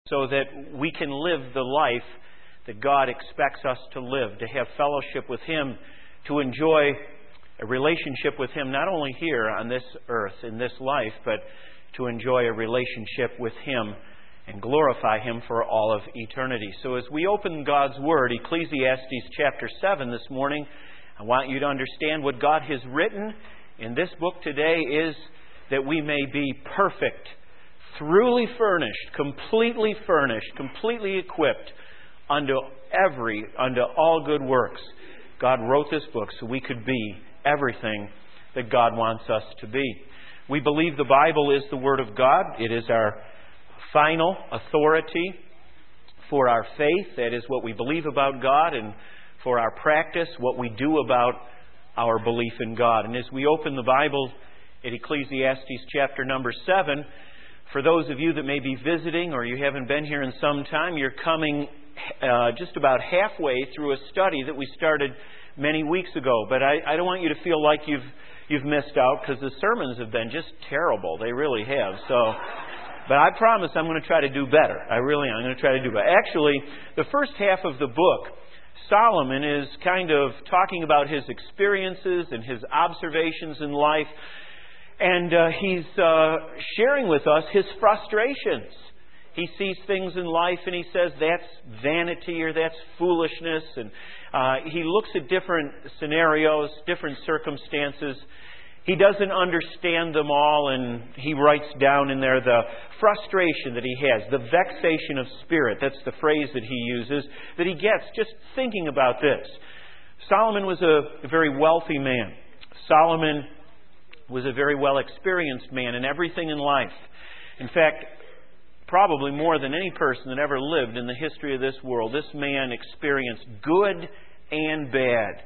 so that we can live the life that God expects us to live, to have fellowship with Him, to enjoy a relationship with Him, not only here on this earth, in this life, but to enjoy a relationship with Him and glorify Him for all of eternity. So as we open God's Word, Ecclesiastes chapter 7 this morning, I want you to understand what God has written in this book today is that we may be perfect, thoroughly furnished, completely equipped unto all good works. God wrote this book so we could be everything that God wants us to be. We believe the Bible is the Word of God. It is our final authority for our faith. That is what we believe about God, and for our practice, what we do about our belief in God. And as we open the Bible at Ecclesiastes chapter number 7, for those of you that may be visiting or you haven't been here in some time, you're coming just about halfway through a study that we started many weeks ago. But I don't want you to feel like you've missed out, because the sermons have been just terrible. They really have. But I promise I'm going to try to do better. I really am. I'm going to try to do better. Actually, the first half of the book, Solomon is kind of talking about his experiences and his observations in life. And he's sharing with us his frustrations. He sees things in life and he says that's vanity or that's foolishness. And he looks at different scenarios, different circumstances. He doesn't understand them all, and he writes down in there the frustration that he has, the vexation of spirit. That's the phrase that he uses, that he gets just thinking about this. Solomon was a very wealthy man. Solomon was a very well-experienced man in everything in life. In fact, probably more than any person that ever lived in the history of this world, this man experienced good and bad.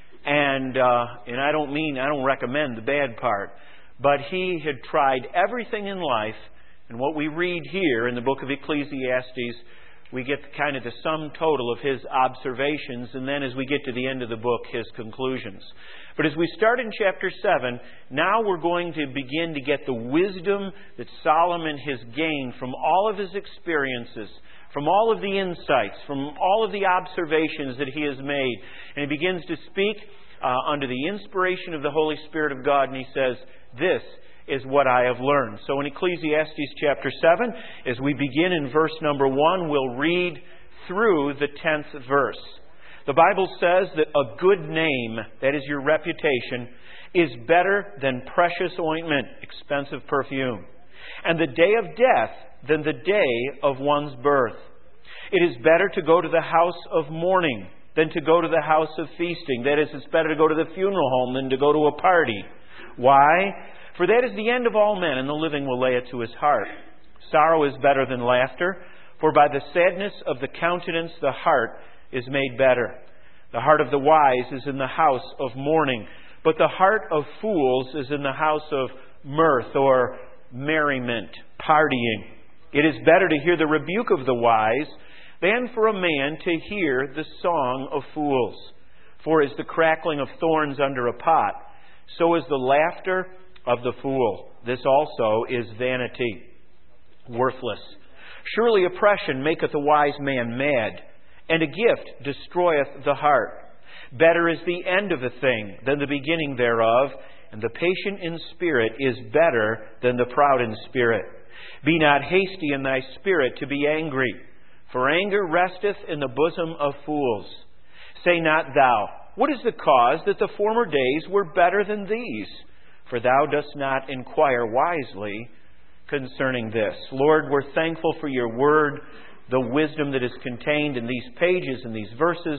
And I don't recommend the bad part, but he had tried everything in life. And what we read here in the book of Ecclesiastes, we get kind of the sum total of his observations, and then as we get to the end of the book, his conclusions. But as we start in chapter 7, now we're going to begin to get the wisdom that Solomon has gained from all of his experiences, from all of the insights, from all of the observations that he has made. And he begins to speak under the inspiration of the Holy Spirit of God, and he says, "This is what I have learned." So in Ecclesiastes chapter 7, as we begin in verse number 1, we'll read through the 10th verse. The Bible says that a good name, that is your reputation, is better than precious ointment, expensive perfume, and the day of death than the day of one's birth. It is better to go to the house of mourning than to go to the house of feasting. That is, it's better to go to the funeral home than to go to a party. Why? For that is the end of all men, and the living will lay it to his heart. Sorrow is better than laughter, for by the sadness of the countenance the heart is made better. The heart of the wise is in the house of mourning, but the heart of fools is in the house of mirth or merriment, partying. It is better to hear the rebuke of the wise than for a man to hear the song of fools. For as the crackling of thorns under a pot, so is the laughter of the fool. This also is vanity, worthless. Surely oppression maketh a wise man mad, and a gift destroyeth the heart. Better is the end of a thing than the beginning thereof, and the patient in spirit is better than the proud in spirit. Be not hasty in thy spirit to be angry, for anger resteth in the bosom of fools. Say not thou, what is the cause that the former days were better than these? For thou dost not inquire wisely concerning this. Lord, we're thankful for your word, the wisdom that is contained in these pages and these verses.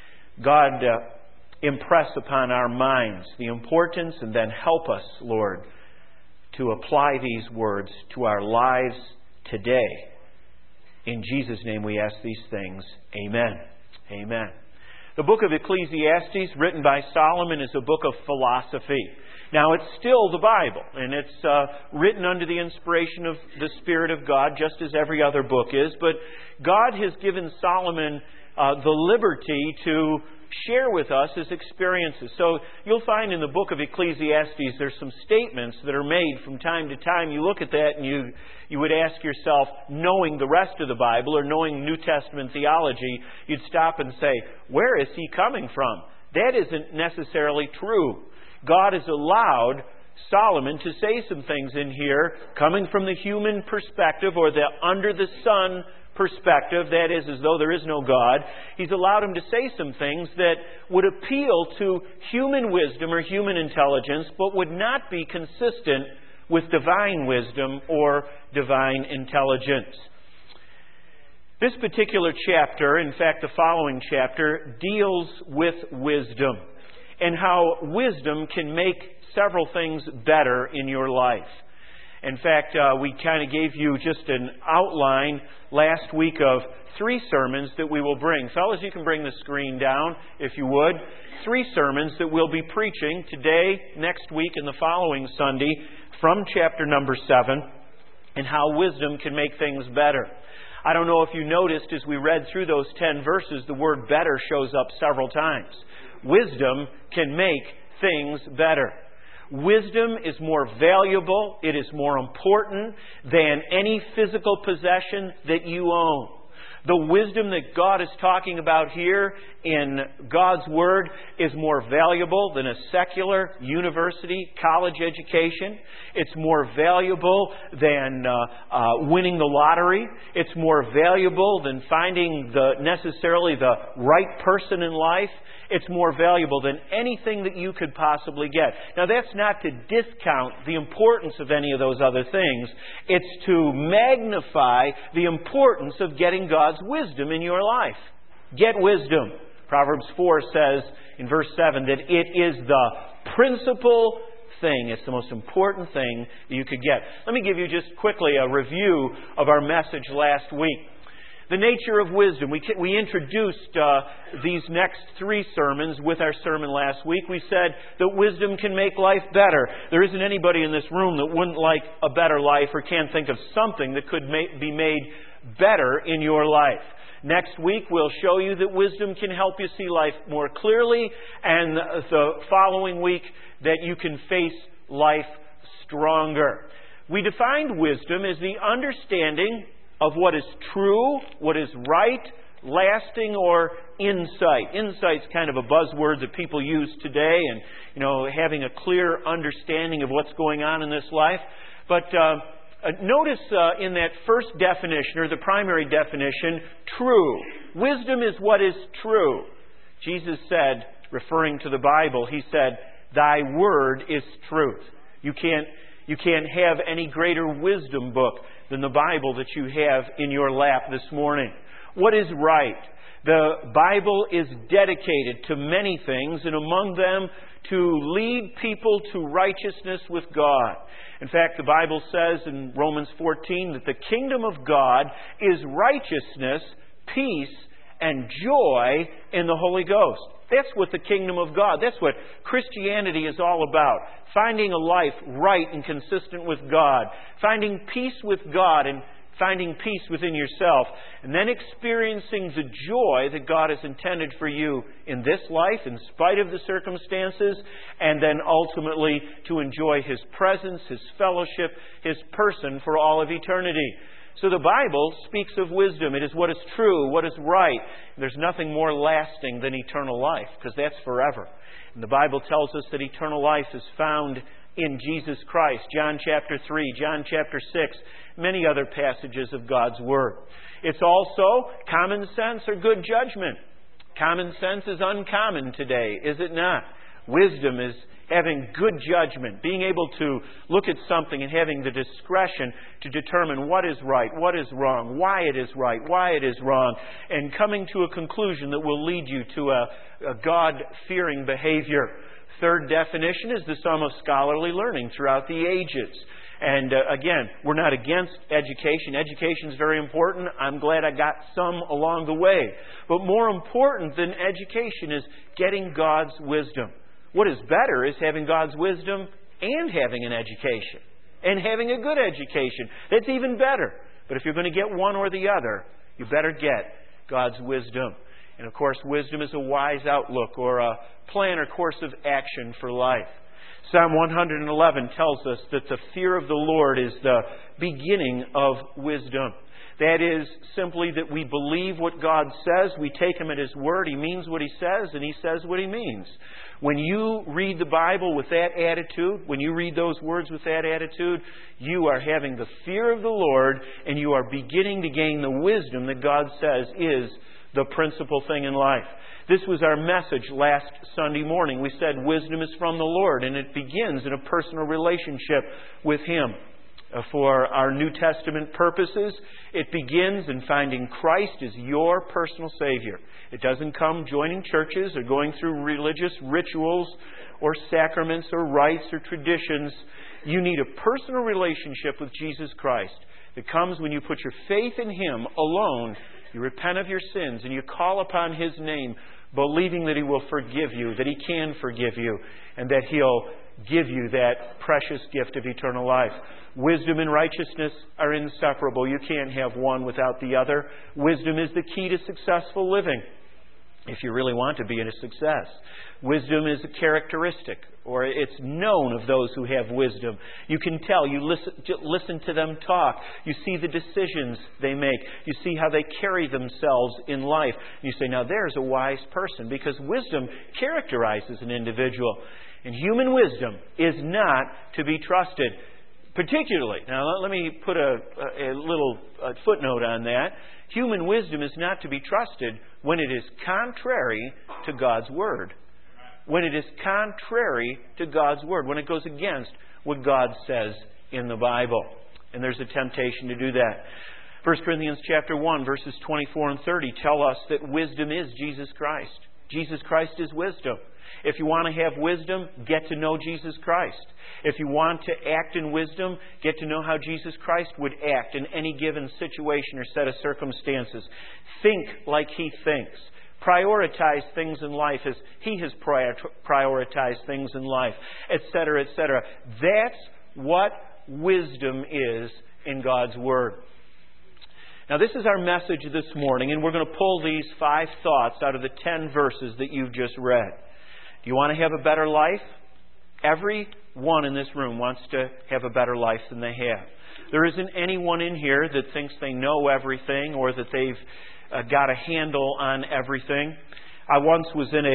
God, impress upon our minds the importance, and then help us, Lord, to apply these words to our lives today. In Jesus' name we ask these things. Amen. Amen. The book of Ecclesiastes, written by Solomon, is a book of philosophy. Now, it's still the Bible, and it's written under the inspiration of the Spirit of God, just as every other book is. But God has given Solomon the liberty to share with us his experiences. So you'll find in the book of Ecclesiastes there's some statements that are made from time to time. You look at that and you would ask yourself, knowing the rest of the Bible or knowing New Testament theology, you'd stop and say, where is he coming from? That isn't necessarily true. God has allowed Solomon to say some things in here coming from the human perspective or the under the sun perspective, that is, as though there is no God. He's allowed him to say some things that would appeal to human wisdom or human intelligence, but would not be consistent with divine wisdom or divine intelligence. This particular chapter, in fact the following chapter, deals with wisdom and how wisdom can make several things better in your life. In fact, we kind of gave you just an outline last week of 3 sermons that we will bring. Fellas, you can bring the screen down if you would. 3 sermons that we'll be preaching today, next week, and the following Sunday from chapter number 7 and how wisdom can make things better. I don't know if you noticed as we read through those 10 verses, the word better shows up several times. Wisdom can make things better. Wisdom is more valuable, it is more important than any physical possession that you own. The wisdom that God is talking about here in God's Word is more valuable than a secular university, college education. It's more valuable than winning the lottery. It's more valuable than finding necessarily the right person in life. It's more valuable than anything that you could possibly get. Now, that's not to discount the importance of any of those other things. It's to magnify the importance of getting God's wisdom in your life. Get wisdom. Proverbs 4 says in verse 7 that it is the principal thing. It's the most important thing that you could get. Let me give you just quickly a review of our message last week. The nature of wisdom. We introduced these next 3 sermons with our sermon last week. We said that wisdom can make life better. There isn't anybody in this room that wouldn't like a better life or can't think of something that could be made better in your life. Next week we'll show you that wisdom can help you see life more clearly, and the following week that you can face life stronger. We defined wisdom as the understanding of what is true, what is right, lasting, or insight. Insight's kind of a buzzword that people use today, and having a clear understanding of what's going on in this life. But notice in that first definition, or the primary definition, true. Wisdom is what is true. Jesus said, referring to the Bible, He said, "Thy word is truth." You can't have any greater wisdom book than the Bible that you have in your lap this morning. What is right? The Bible is dedicated to many things, and among them to lead people to righteousness with God. In fact, the Bible says in Romans 14 that the kingdom of God is righteousness, peace, and joy in the Holy Ghost. That's what the kingdom of God, that's what Christianity is all about. Finding a life right and consistent with God. Finding peace with God and finding peace within yourself. And then experiencing the joy that God has intended for you in this life, in spite of the circumstances. And then ultimately to enjoy His presence, His fellowship, His person for all of eternity. So the Bible speaks of wisdom. It is what is true, what is right. There's nothing more lasting than eternal life, because that's forever. And the Bible tells us that eternal life is found in Jesus Christ. John chapter 3, John chapter 6, many other passages of God's Word. It's also common sense or good judgment. Common sense is uncommon today, is it not? Wisdom is having good judgment, being able to look at something and having the discretion to determine what is right, what is wrong, why it is right, why it is wrong, and coming to a conclusion that will lead you to a God-fearing behavior. Third definition is the sum of scholarly learning throughout the ages. And again, we're not against education. Education is very important. I'm glad I got some along the way. But more important than education is getting God's wisdom. What is better is having God's wisdom and having an education. And having a good education. That's even better. But if you're going to get one or the other, you better get God's wisdom. And of course, wisdom is a wise outlook or a plan or course of action for life. Psalm 111 tells us that the fear of the Lord is the beginning of wisdom. That is simply that we believe what God says, we take Him at His word, He means what He says, and He says what He means. When you read the Bible with that attitude, when you read those words with that attitude, you are having the fear of the Lord, and you are beginning to gain the wisdom that God says is the principal thing in life. This was our message last Sunday morning. We said wisdom is from the Lord, and it begins in a personal relationship with Him. For our New Testament purposes, it begins in finding Christ as your personal Savior. It doesn't come joining churches or going through religious rituals or sacraments or rites or traditions. You need a personal relationship with Jesus Christ that comes when you put your faith in Him alone. You repent of your sins and you call upon His name, believing that He will forgive you, that He can forgive you, and that He'll give you that precious gift of eternal life. Wisdom and righteousness are inseparable. You can't have one without the other. Wisdom is the key to successful living, if you really want to be in a success. Wisdom is a characteristic, or it's known of those who have wisdom. You can tell. You listen to them talk. You see the decisions they make. You see how they carry themselves in life. You say, now there's a wise person, because wisdom characterizes an individual. And human wisdom is not to be trusted. Particularly, now let me put a little footnote on that. Human wisdom is not to be trusted when it is contrary to God's Word. When it is contrary to God's Word. When it goes against what God says in the Bible. And there's a temptation to do that. 1 Corinthians chapter 1, verses 24 and 30 tell us that wisdom is Jesus Christ. Jesus Christ is wisdom. If you want to have wisdom, get to know Jesus Christ. If you want to act in wisdom, get to know how Jesus Christ would act in any given situation or set of circumstances. Think like He thinks. Prioritize things in life as He has prioritized things in life, etc., etc. That's what wisdom is in God's Word. Now, this is our message this morning, and we're going to pull these 5 thoughts out of the 10 verses that you've just read. Do you want to have a better life? Everyone in this room wants to have a better life than they have. There isn't anyone in here that thinks they know everything or that they've got a handle on everything. I once was in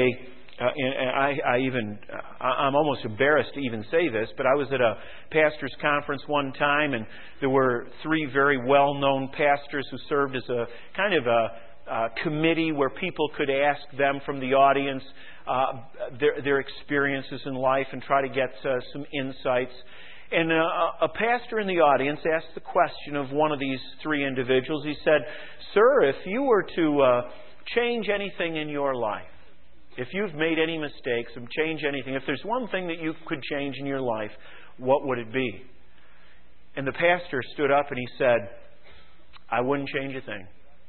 I'm almost embarrassed to even say this, but I was at a pastor's conference one time, and there were 3 very well-known pastors who served as a kind of a committee where people could ask them from the audience their experiences in life and try to get some insights. And a pastor in the audience asked the question of one of these 3 individuals. He said, "Sir, if you were to change anything in your life, if you've made any mistakes and change anything, if there's one thing that you could change in your life, what would it be?" And the pastor stood up and he said, "I wouldn't change a thing.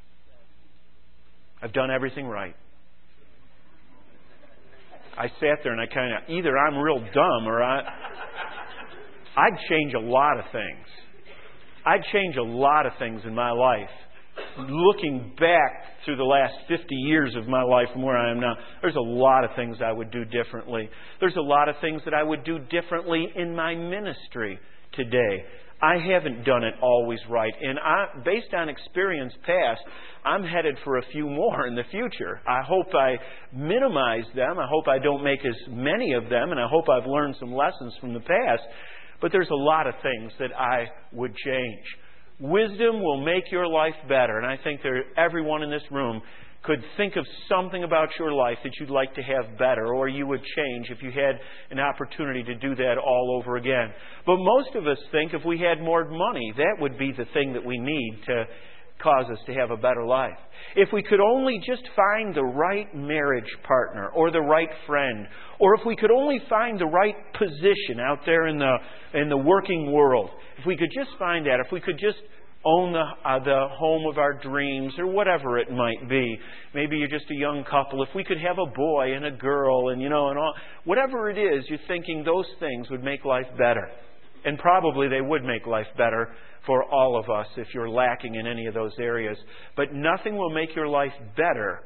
I've done everything right." I sat there and I kind of, either I'm real dumb or I'd change a lot of things. I'd change a lot of things in my life. Looking back through the last 50 years of my life from where I am now, there's a lot of things I would do differently. There's a lot of things that I would do differently in my ministry today. I haven't done it always right. And based on experience past, I'm headed for a few more in the future. I hope I minimize them. I hope I don't make as many of them. And I hope I've learned some lessons from the past. But there's a lot of things that I would change. Wisdom will make your life better. And I think everyone in this room could think of something about your life that you'd like to have better, or you would change if you had an opportunity to do that all over again. But most of us think if we had more money, that would be the thing that we need to cause us to have a better life. If we could only just find the right marriage partner or the right friend, or if we could only find the right position out there in the working world, if we could just find that, if we could just own the home of our dreams, or whatever it might be. Maybe you're just a young couple. If we could have a boy and a girl, and all, whatever it is, you're thinking those things would make life better. And probably they would make life better for all of us if you're lacking in any of those areas. But nothing will make your life better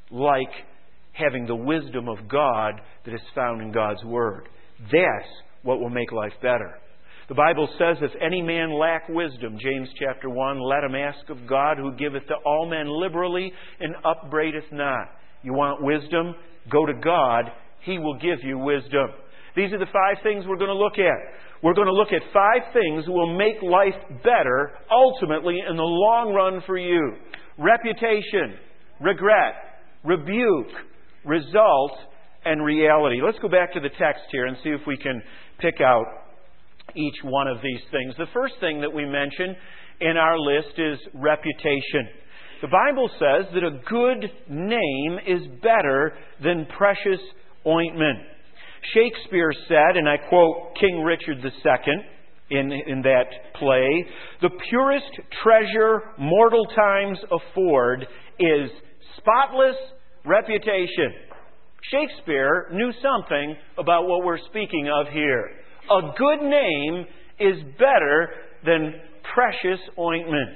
like having the wisdom of God that is found in God's Word. That's what will make life better. The Bible says, if any man lack wisdom, James chapter 1, let him ask of God, who giveth to all men liberally and upbraideth not. You want wisdom? Go to God. He will give you wisdom. These are the 5 things we're going to look at. We're going to look at 5 things that will make life better, ultimately, in the long run for you. Reputation, regret, rebuke, result, and reality. Let's go back to the text here and see if we can pick out each one of these things. The first thing that we mention in our list is reputation. The Bible says that a good name is better than precious ointment. Shakespeare said, and I quote King Richard II in that play, "The purest treasure mortal times afford is spotless reputation." Shakespeare knew something about what we're speaking of here. A good name is better than precious ointment.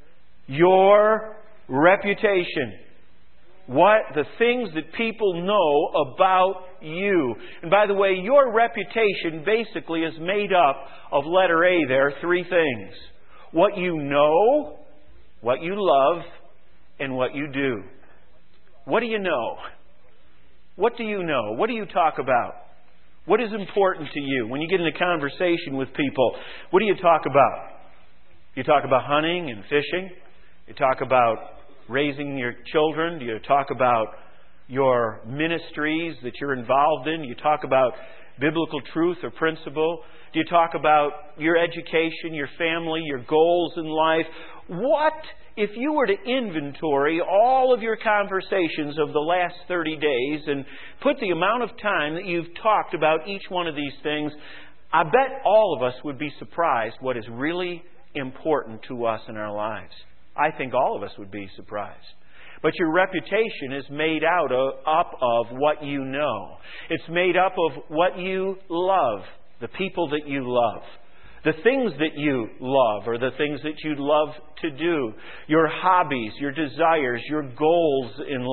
Your reputation. The things that people know about you. And by the way, your reputation basically is made up of letter A there, 3 things. What you know, what you love, and what you do. What do you know? What do you know? What do you talk about? What is important to you? When you get in a conversation with people, what do you talk about? You talk about hunting and fishing? You talk about raising your children? Do you talk about your ministries that you're involved in? Do you talk about biblical truth or principle? Do you talk about your education, your family, your goals in life? What if you were to inventory all of your conversations of the last 30 days and put the amount of time that you've talked about each one of these things? I bet all of us would be surprised what is really important to us in our lives. I think all of us would be surprised. But your reputation is made up of what you know. It's made up of what you love, the people that you love, the things that you love, or the things that you love to do, your hobbies, your desires, your goals in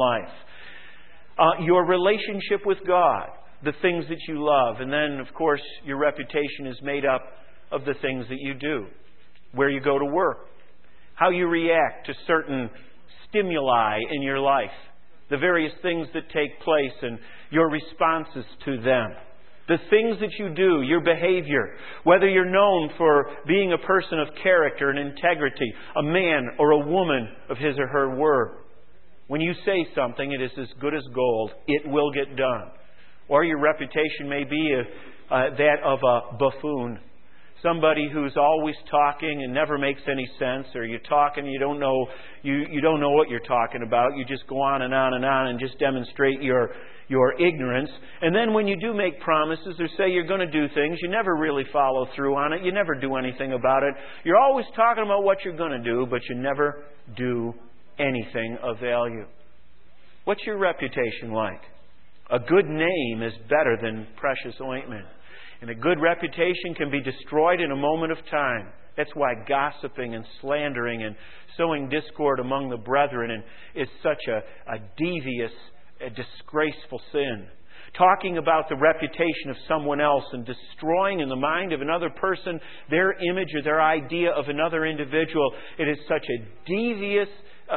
life, your relationship with God, the things that you love. And then, of course, your reputation is made up of the things that you do, where you go to work, how you react to certain stimuli in your life, the various things that take place and your responses to them, the things that you do, your behavior, whether you're known for being a person of character and integrity, a man or a woman of his or her word. When you say something, it is as good as gold. It will get done. Or your reputation may be that of a buffoon. Somebody who's always talking and never makes any sense, or you talk and you don't know what you're talking about. You just go on and just demonstrate your ignorance. And then when you do make promises or say you're going to do things, you never really follow through on it. You never do anything about it. You're always talking about what you're going to do, but you never do anything of value. What's your reputation like? A good name is better than precious ointment. And a good reputation can be destroyed in a moment of time. That's why gossiping and slandering and sowing discord among the brethren is such a devious, a disgraceful sin. Talking about the reputation of someone else and destroying in the mind of another person their image or their idea of another individual. It is such a devious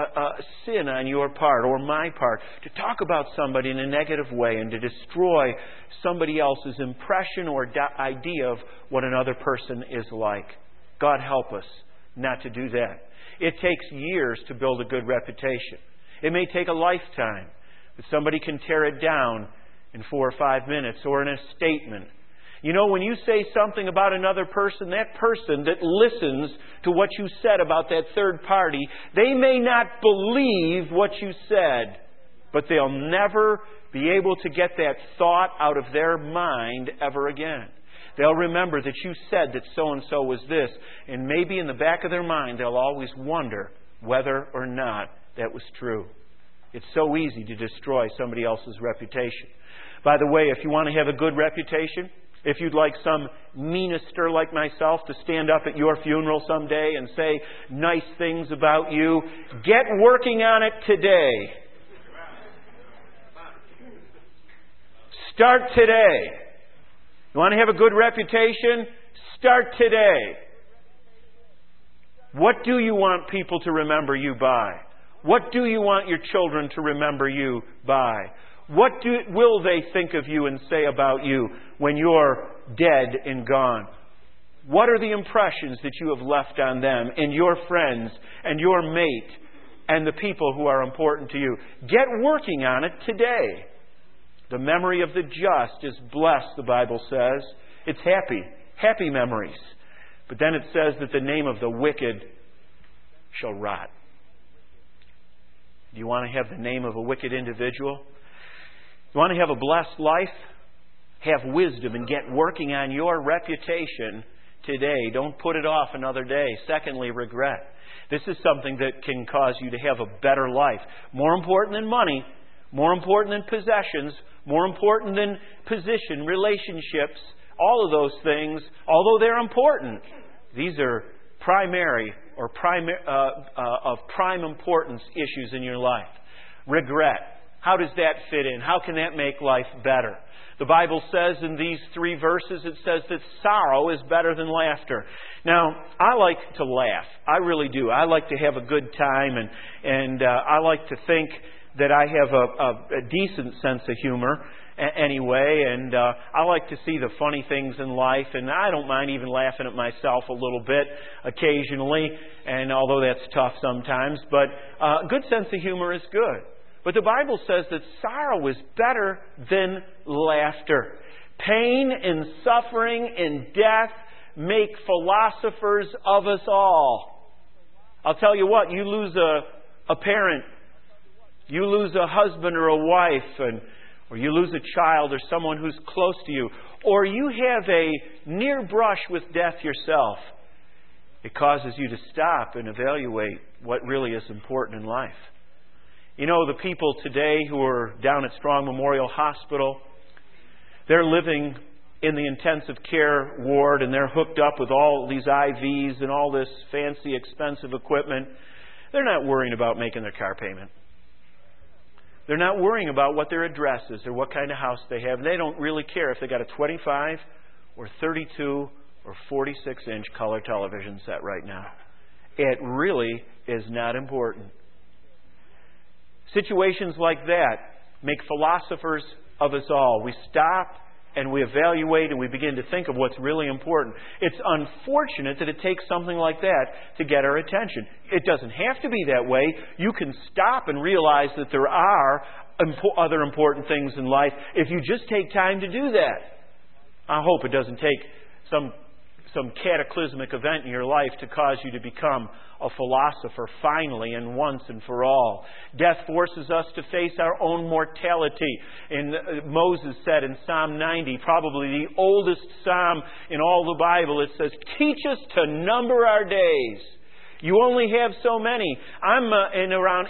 sin on your part or my part to talk about somebody in a negative way and to destroy somebody else's impression or idea of what another person is like. God help us not to do that. It takes years to build a good reputation. It may take a lifetime, but somebody can tear it down in 4 or 5 minutes or in a statement. You know, when you say something about another person, that person that listens to what you said about that third party, they may not believe what you said, but they'll never be able to get that thought out of their mind ever again. They'll remember that you said that so-and-so was this, and maybe in the back of their mind they'll always wonder whether or not that was true. It's so easy to destroy somebody else's reputation. By the way, if you want to have a good reputation, if you'd like some minister like myself to stand up at your funeral someday and say nice things about you, get working on it today. Start today. You want to have a good reputation? Start today. What do you want people to remember you by? What do you want your children to remember you by? What will they think of you and say about you when you're dead and gone? What are the impressions that you have left on them and your friends and your mate and the people who are important to you? Get working on it today. The memory of the just is blessed, the Bible says. It's happy memories. But then it says that the name of the wicked shall rot. Do you want to have the name of a wicked individual? You want to have a blessed life? Have wisdom and get working on your reputation today. Don't put it off another day. Secondly, regret. This is something that can cause you to have a better life. More important than money, more important than possessions, more important than position, relationships, all of those things, although they're important, these are primary or of prime importance issues in your life. Regret. How does that fit in? How can that make life better? The Bible says in these 3 verses, it says that sorrow is better than laughter. Now, I like to laugh. I really do. I like to have a good time, and I like to think that I have a decent sense of humor anyway, and I like to see the funny things in life, and I don't mind even laughing at myself a little bit occasionally, and although that's tough sometimes, but a good sense of humor is good. But the Bible says that sorrow is better than laughter. Pain and suffering and death make philosophers of us all. I'll tell you what, you lose a parent, you lose a husband or a wife, or you lose a child or someone who's close to you, or you have a near brush with death yourself. It causes you to stop and evaluate what really is important in life. You know, the people today who are down at Strong Memorial Hospital, they're living in the intensive care ward and they're hooked up with all these IVs and all this fancy, expensive equipment. They're not worrying about making their car payment. They're not worrying about what their address is or what kind of house they have. They don't really care if they got a 25 or 32 or 46-inch color television set right now. It really is not important. Situations like that make philosophers of us all. We stop and we evaluate and we begin to think of what's really important. It's unfortunate that it takes something like that to get our attention. It doesn't have to be that way. You can stop and realize that there are other important things in life if you just take time to do that. I hope it doesn't take some cataclysmic event in your life to cause you to become a philosopher finally and once and for all. Death forces us to face our own mortality. And Moses said in Psalm 90, probably the oldest psalm in all the Bible, it says, "Teach us to number our days. You only have so many." I'm in around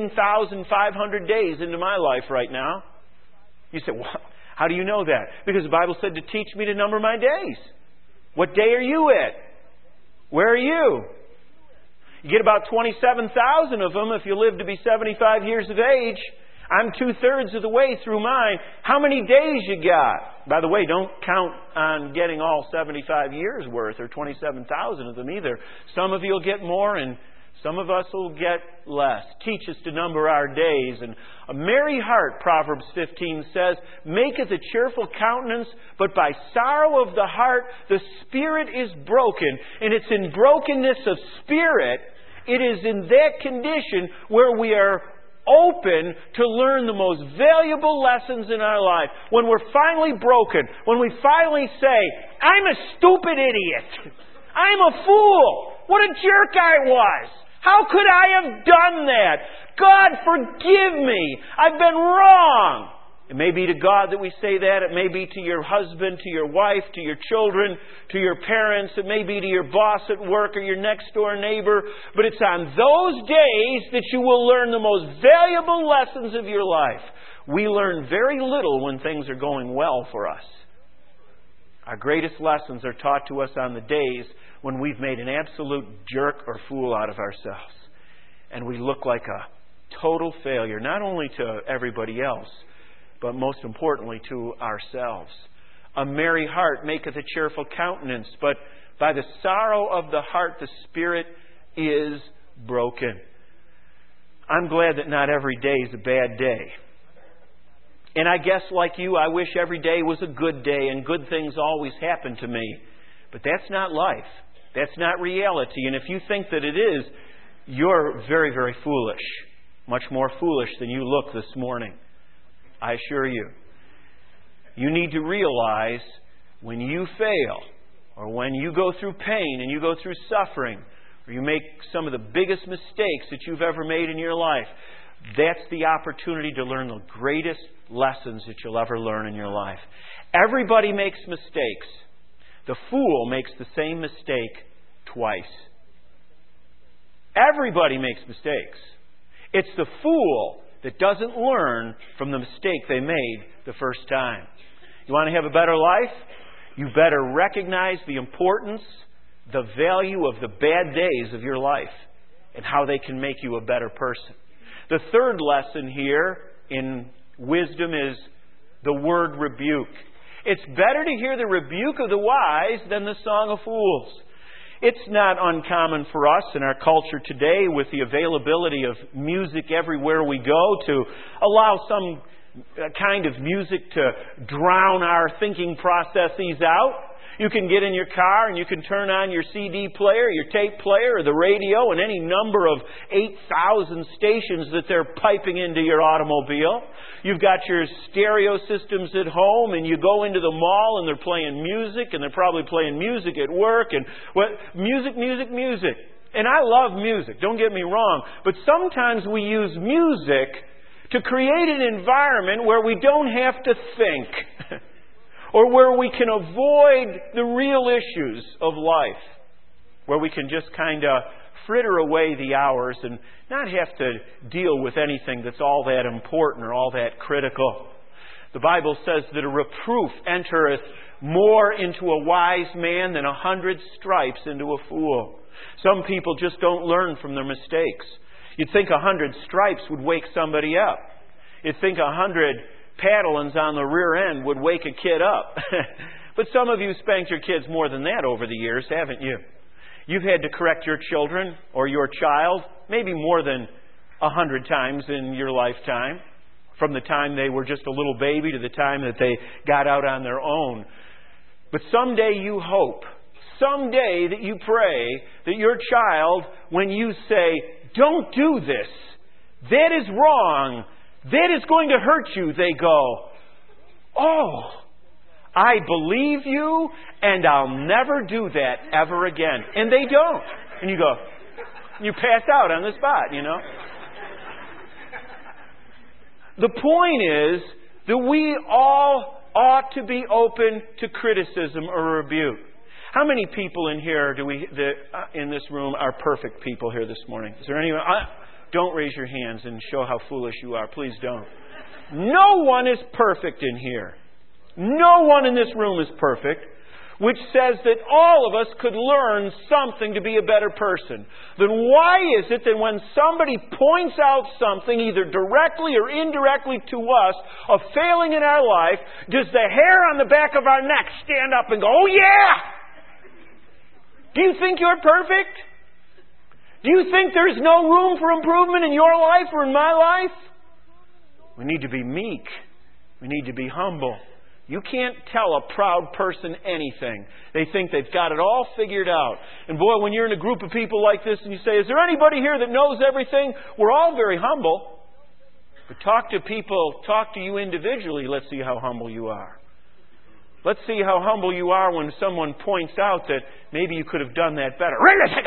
18,500 days into my life right now. You say, well, how do you know that? Because the Bible said to teach me to number my days. What day are you at? Where are you? You get about 27,000 of them if you live to be 75 years of age. I'm 2/3 of the way through mine. How many days you got? By the way, don't count on getting all 75 years worth or 27,000 of them either. Some of you will get more and some of us will get less. Teach us to number our days. And a merry heart, Proverbs 15 says, maketh a cheerful countenance, but by sorrow of the heart the spirit is broken. And it's in brokenness of spirit, it is in that condition where we are open to learn the most valuable lessons in our life. When we're finally broken, when we finally say, I'm a stupid idiot. I'm a fool. What a jerk I was. How could I have done that? God, forgive me. I've been wrong. It may be to God that we say that. It may be to your husband, to your wife, to your children, to your parents. It may be to your boss at work or your next door neighbor. But it's on those days that you will learn the most valuable lessons of your life. We learn very little when things are going well for us. Our greatest lessons are taught to us on the days when we've made an absolute jerk or fool out of ourselves. And we look like a total failure, not only to everybody else, but most importantly to ourselves. A merry heart maketh a cheerful countenance, but by the sorrow of the heart the spirit is broken. I'm glad that not every day is a bad day. And I guess like you, I wish every day was a good day and good things always happen to me. But that's not life. That's not reality. And if you think that it is, you're very, very foolish. Much more foolish than you look this morning. I assure you. You need to realize when you fail, or when you go through pain and you go through suffering, or you make some of the biggest mistakes that you've ever made in your life, that's the opportunity to learn the greatest lessons that you'll ever learn in your life. Everybody makes mistakes. The fool makes the same mistake twice. Everybody makes mistakes. It's the fool that doesn't learn from the mistake they made the first time. You want to have a better life? You better recognize the importance, the value of the bad days of your life and how they can make you a better person. The third lesson here in wisdom is the word rebuke. It's better to hear the rebuke of the wise than the song of fools. It's not uncommon for us in our culture today, with the availability of music everywhere we go, to allow some kind of music to drown our thinking processes out. You can get in your car and you can turn on your CD player, your tape player, or the radio, and any number of 8,000 stations that they're piping into your automobile. You've got your stereo systems at home, and you go into the mall and they're playing music, and they're probably playing music at work, and music. And I love music, don't get me wrong, but sometimes we use music to create an environment where we don't have to think. Or where we can avoid the real issues of life. Where we can just kind of fritter away the hours and not have to deal with anything that's all that important or all that critical. The Bible says that a reproof entereth more into a wise man than 100 stripes into a fool. Some people just don't learn from their mistakes. You'd think 100 stripes would wake somebody up. You'd think 100 paddlings on the rear end would wake a kid up. But some of you spanked your kids more than that over the years, haven't you? You've had to correct your children or your child maybe more than 100 times in your lifetime, from the time they were just a little baby to the time that they got out on their own. But someday you hope, someday that you pray that your child, when you say, "Don't do this, that is wrong, that is going to hurt you," they go, "Oh, I believe you, and I'll never do that ever again." And they don't. And you go, you pass out on the spot, you know. The point is that we all ought to be open to criticism or rebuke. How many people in here in this room are perfect people here this morning? Is there anyone? Don't raise your hands and show how foolish you are. Please don't. No one is perfect in here. No one in this room is perfect, which says that all of us could learn something to be a better person. Then why is it that when somebody points out something, either directly or indirectly to us, of failing in our life, does the hair on the back of our neck stand up and go, "Oh yeah! Do you think you're perfect? Do you think there's no room for improvement in your life or in my life?" We need to be meek. We need to be humble. You can't tell a proud person anything. They think they've got it all figured out. And boy, when you're in a group of people like this and you say, "Is there anybody here that knows everything?" We're all very humble. But talk to you individually. Let's see how humble you are. Let's see how humble you are when someone points out that maybe you could have done that better.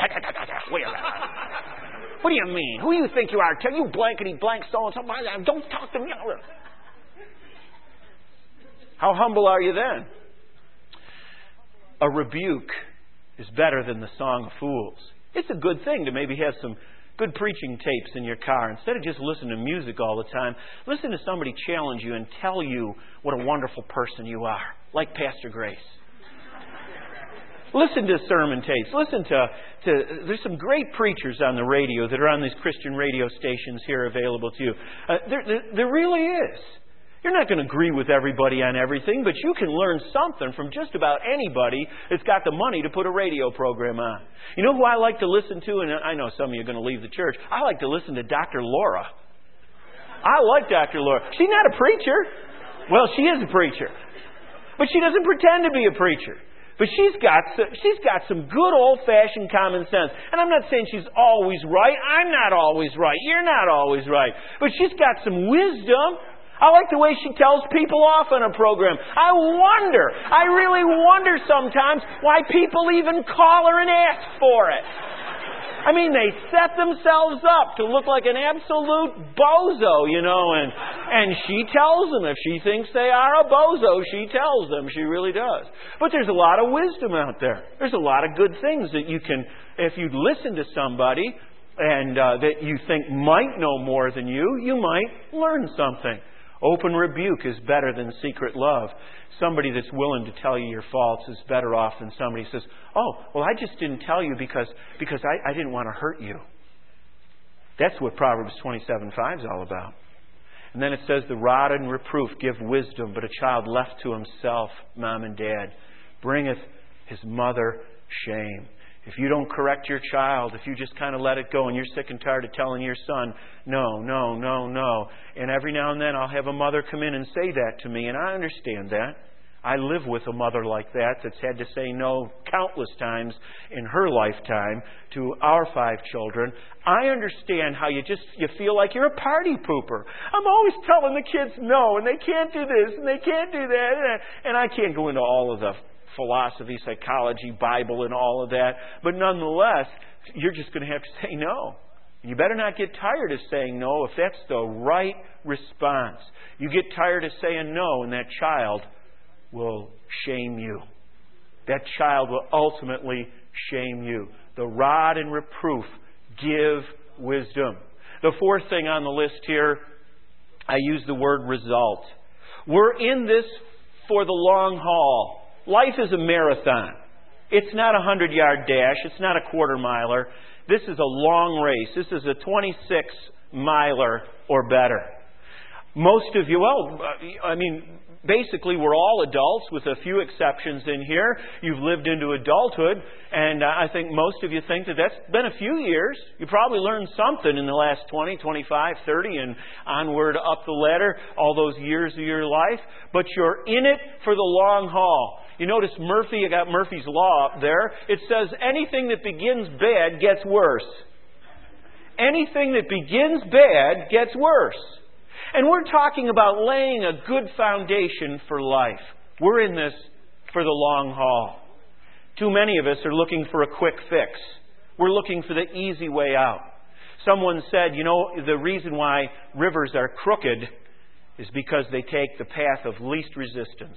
What do you mean? Who do you think you are? Tell you blankety blank so-and-so. Don't talk to me. How humble are you then? A rebuke is better than the song of fools. It's a good thing to maybe have some good preaching tapes in your car. Instead of just listening to music all the time, listen to somebody challenge you and tell you what a wonderful person you are, like Pastor Grace. Listen to sermon tapes. Listen to there's some great preachers on the radio that are on these Christian radio stations here available to you. There really is. You're not going to agree with everybody on everything, but you can learn something from just about anybody that's got the money to put a radio program on. You know who I like to listen to? And I know some of you are going to leave the church. I like to listen to Dr. Laura. I like Dr. Laura. She's not a preacher. Well, she is a preacher. But she doesn't pretend to be a preacher. But she's got some good old-fashioned common sense. And I'm not saying she's always right. I'm not always right. You're not always right. But she's got some wisdom. I like the way she tells people off on a program. I really wonder sometimes why people even call her and ask for it. I mean, they set themselves up to look like an absolute bozo, and she tells them. If she thinks they are a bozo, she tells them. She really does. But there's a lot of wisdom out there. There's a lot of good things that you can, if you listen to somebody and that you think might know more than you might learn something. Open rebuke is better than secret love. Somebody that's willing to tell you your faults is better off than somebody who says, oh, well, I just didn't tell you because I didn't want to hurt you. That's what Proverbs 27:5 is all about. And then it says, the rod and reproof give wisdom, but a child left to himself, mom and dad, bringeth his mother shame. If you don't correct your child, if you just kind of let it go and you're sick and tired of telling your son, no, no, no, no. And every now and then I'll have a mother come in and say that to me, and I understand that. I live with a mother like that that's had to say no countless times in her lifetime to our 5 children. I understand how you feel like you're a party pooper. I'm always telling the kids no, and they can't do this, and they can't do that. And I can't go into all of the philosophy, psychology, Bible, and all of that. But nonetheless, you're just going to have to say no. You better not get tired of saying no if that's the right response. You get tired of saying no, and that child will shame you. That child will ultimately shame you. The rod and reproof give wisdom. The 4th thing on the list here, I use the word result. We're in this for the long haul. Life is a marathon. It's not a 100-yard dash. It's not a quarter-miler. This is a long race. This is a 26-miler or better. Most of you, basically we're all adults with a few exceptions in here. You've lived into adulthood, and I think most of you think that that's been a few years. You probably learned something in the last 20, 25, 30, and onward up the ladder, all those years of your life. But you're in it for the long haul. You notice Murphy, I got Murphy's Law up there. It says anything that begins bad gets worse. Anything that begins bad gets worse. And we're talking about laying a good foundation for life. We're in this for the long haul. Too many of us are looking for a quick fix. We're looking for the easy way out. Someone said, the reason why rivers are crooked is because they take the path of least resistance.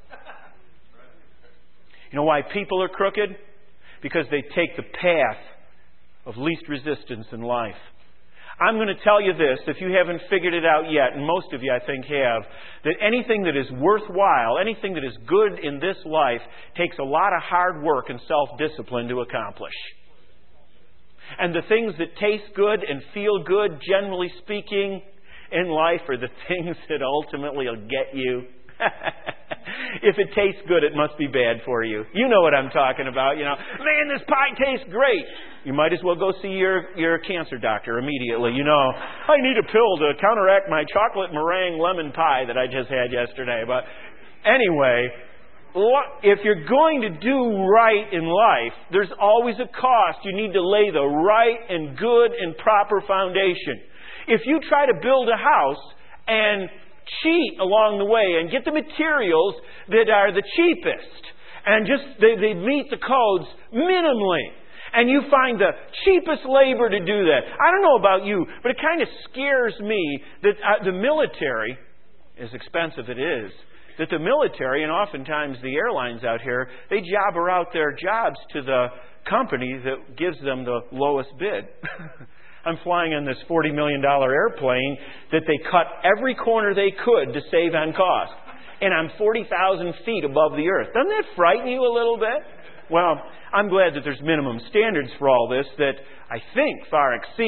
You know why people are crooked? Because they take the path of least resistance in life. I'm going to tell you this, if you haven't figured it out yet, and most of you I think have, that anything that is worthwhile, anything that is good in this life, takes a lot of hard work and self-discipline to accomplish. And the things that taste good and feel good, generally speaking, in life are the things that ultimately will get you. If it tastes good, it must be bad for you. You know what I'm talking about. Man, this pie tastes great. You might as well go see your cancer doctor immediately. I need a pill to counteract my chocolate meringue lemon pie that I just had yesterday. But anyway, if you're going to do right in life, there's always a cost. You need to lay the right and good and proper foundation. If you try to build a house and cheat along the way and get the materials that are the cheapest and just they meet the codes minimally, and you find the cheapest labor to do that. I don't know about you, but it kind of scares me that the military, as expensive it is, that the military and oftentimes the airlines out here, they jobber out their jobs to the company that gives them the lowest bid. I'm flying on this $40 million airplane that they cut every corner they could to save on cost. And I'm 40,000 feet above the earth. Doesn't that frighten you a little bit? Well, I'm glad that there's minimum standards for all this that I think far exceed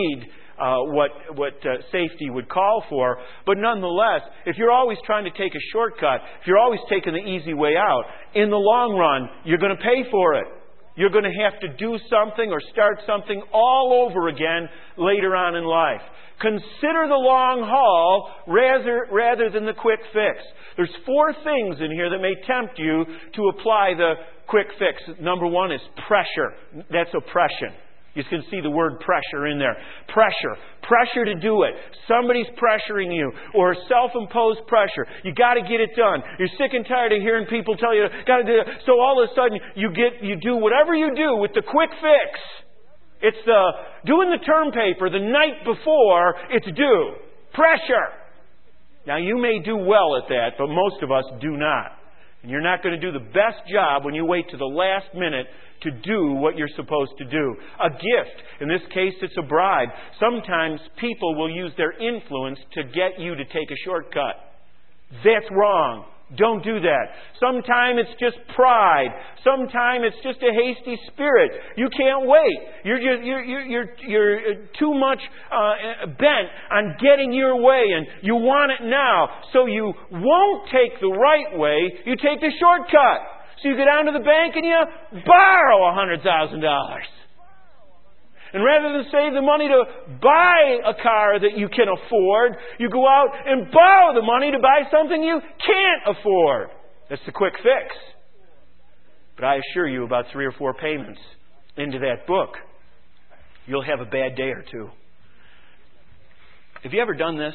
what safety would call for. But nonetheless, if you're always trying to take a shortcut, if you're always taking the easy way out, in the long run, you're going to pay for it. You're going to have to do something or start something all over again later on in life. Consider the long haul rather than the quick fix. There's 4 things in here that may tempt you to apply the quick fix. Number 1 is pressure. That's oppression. You can see the word pressure in there. Pressure. Pressure to do it. Somebody's pressuring you. Or self-imposed pressure. You got to get it done. You're sick and tired of hearing people tell you, got to do it. So all of a sudden, you do whatever you do with the quick fix. It's doing the term paper the night before it's due. Pressure. Now, you may do well at that, but most of us do not. And you're not going to do the best job when you wait to the last minute to do what you're supposed to do. A gift. In this case, it's a bribe. Sometimes people will use their influence to get you to take a shortcut. That's wrong. Don't do that. Sometimes it's just pride. Sometimes it's just a hasty spirit. You can't wait. You're too much bent on getting your way, and you want it now. So you won't take the right way. You take the shortcut. So you go down to the bank and you borrow $100,000. And rather than save the money to buy a car that you can afford, you go out and borrow the money to buy something you can't afford. That's the quick fix. But I assure you, about 3 or 4 payments into that book, you'll have a bad day or two. Have you ever done this?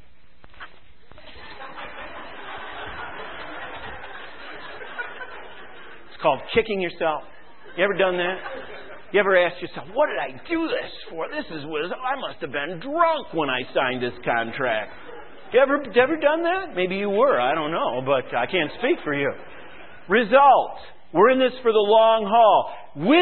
It's called kicking yourself. You ever done that? You ever asked yourself, what did I do this for? I must have been drunk when I signed this contract. You ever done that? Maybe you were. I don't know, but I can't speak for you. Result. We're in this for the long haul.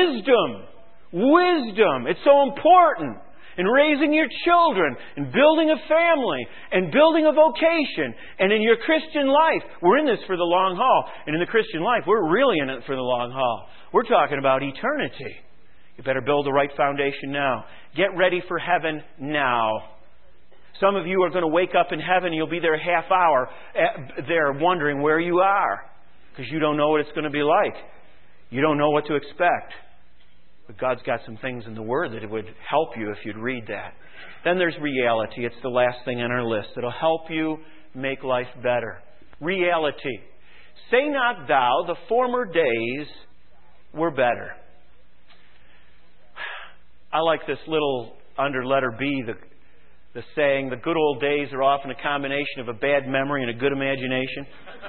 Wisdom. It's so important in raising your children, in building a family, and building a vocation, and in your Christian life. We're in this for the long haul. And in the Christian life, we're really in it for the long haul. We're talking about eternity. You better build the right foundation now. Get ready for heaven now. Some of you are going to wake up in heaven and you'll be there a half hour there wondering where you are because you don't know what it's going to be like. You don't know what to expect. But God's got some things in the Word that it would help you if you'd read that. Then there's reality. It's the last thing on our list. It'll help you make life better. Reality. Say not thou, the former days were better. I like this little under letter B, the saying, the good old days are often a combination of a bad memory and a good imagination.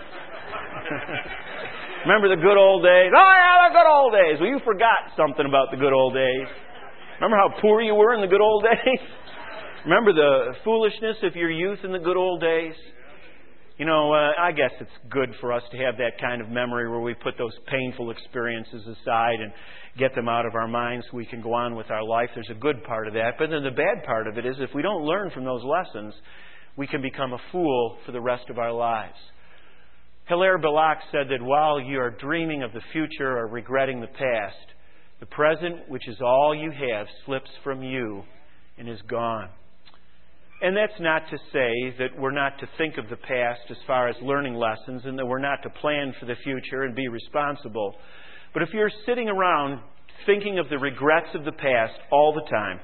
Remember the good old days? Oh yeah, the good old days. Well, you forgot something about the good old days. Remember how poor you were in the good old days? Remember the foolishness of your youth in the good old days? You know, I guess it's good for us to have that kind of memory where we put those painful experiences aside and get them out of our minds so we can go on with our life. There's a good part of that. But then the bad part of it is if we don't learn from those lessons, we can become a fool for the rest of our lives. Hilaire Belloc said that while you are dreaming of the future or regretting the past, the present, which is all you have, slips from you and is gone. And that's not to say that we're not to think of the past as far as learning lessons and that we're not to plan for the future and be responsible. But if you're sitting around thinking of the regrets of the past all the time,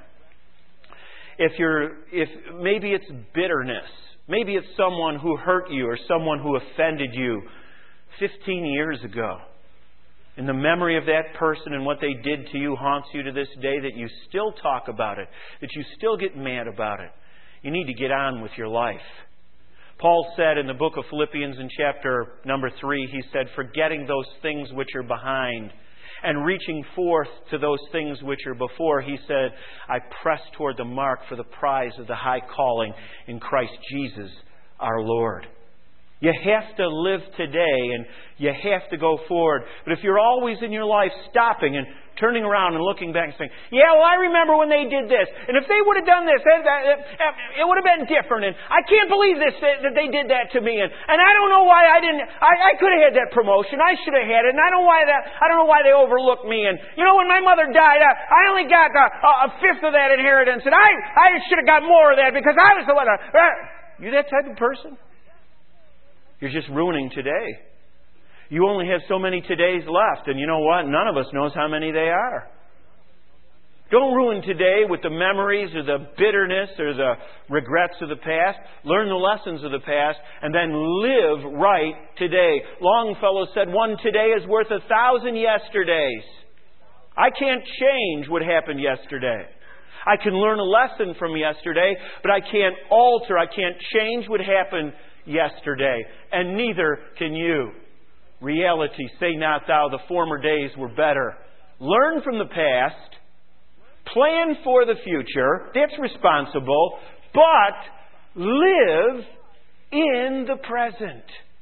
if maybe it's bitterness, maybe it's someone who hurt you or someone who offended you 15 years ago, and the memory of that person and what they did to you haunts you to this day, that you still talk about it, that you still get mad about it. You need to get on with your life. Paul said in the book of Philippians in chapter number 3, he said, forgetting those things which are behind and reaching forth to those things which are before, he said, I press toward the mark for the prize of the high calling in Christ Jesus our Lord. You have to live today, and you have to go forward. But if you're always in your life stopping and turning around and looking back and saying, yeah, well, I remember when they did this, and if they would have done this, it would have been different, and I can't believe this that they did that to me, and I don't know why I didn't. I could have had that promotion. I should have had it, and I don't know why they overlooked me. And when my mother died, I only got a fifth of that inheritance, and I should have got more of that because I was the one. You that type of person? You're just ruining today. You only have so many todays left, and you know what? None of us knows how many they are. Don't ruin today with the memories or the bitterness or the regrets of the past. Learn the lessons of the past and then live right today. Longfellow said, one today is worth 1,000 yesterdays. I can't change what happened yesterday. I can learn a lesson from yesterday, but I can't alter, I can't change what happened yesterday. And neither can you. Reality, say not thou, the former days were better. Learn from the past. Plan for the future. That's responsible. But live in the present.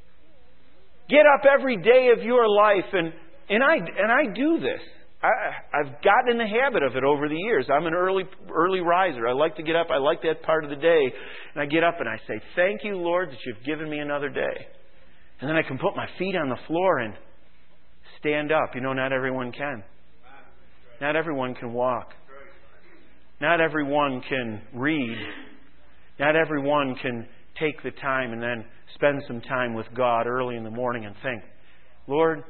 Get up every day of your life. And I do this. I've gotten in the habit of it over the years. I'm an early riser. I like to get up. I like that part of the day. And I get up and I say, thank you, Lord, that you've given me another day. And then I can put my feet on the floor and stand up. Not everyone can. Not everyone can walk. Not everyone can read. Not everyone can take the time and then spend some time with God early in the morning and think, Lord,